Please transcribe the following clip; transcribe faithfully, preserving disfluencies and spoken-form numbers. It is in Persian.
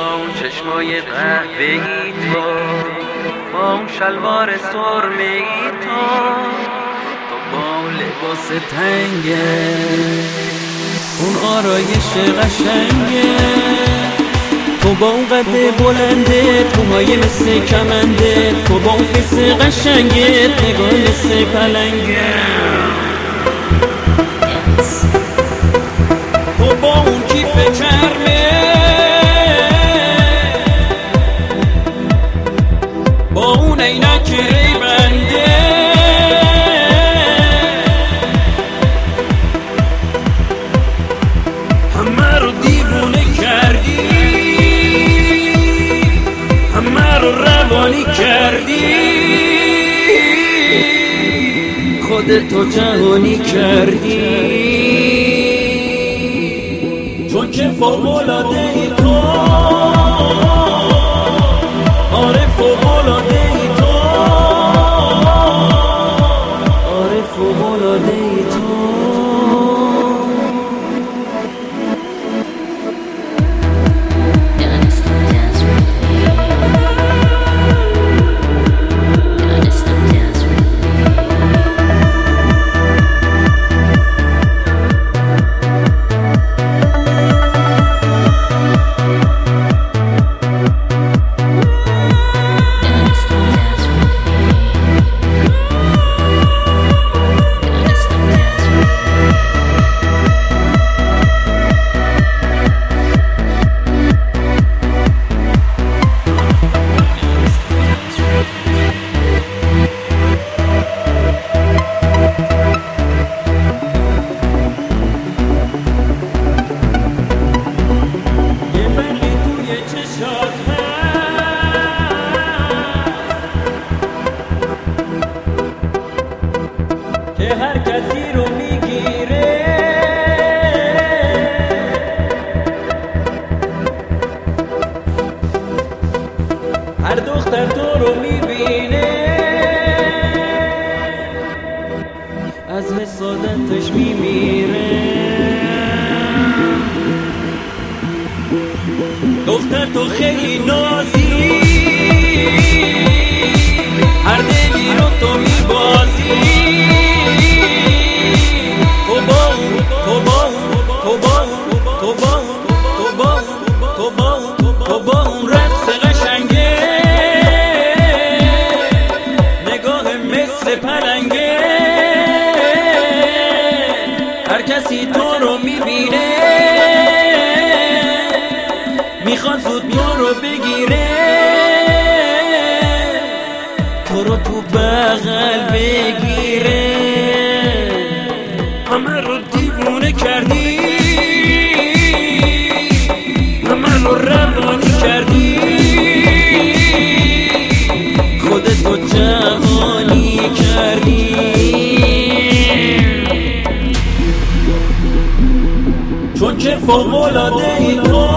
با اون چشمای قهوه‌ای تو، با اون شلوار سرمه‌ای تو، تو با اون لباس تنگه، اون آرایش قشنگه، تو با اون قد بلنده، موهای مثل کمنده، تو با اون فیس قشنگه، نگاه مثل پلنگه، تو با اون کیف چرمه، با اون عینک ریبنده، همه رو دیوونه کردی، همه رو روانی کردی، خودتو جهانی کردی، چون که فوق‌العاده ای تو، آره فوق‌العاده ای تو، آره فوق‌العاده ای تو. که هر کسی رو میگیره، هر دختر تو رو میبینه، از حسادتش میمیره، دختر تو خیلی نازی، هر دلی رو تو میبازی، تو با اون تو با اون تو با اون تو با اون تو با اون تو با اون رقص قشنگه، نگاه مثل پلنگه، هر کسی تو رو میبینه، میخواد زود تو رو بگیره، تو رو تو بغل بگیره، همه رو دیوونه کردی، همه رو روانی کردی، خودتو جهانی کردی، چون که فوق‌العاده ای تو،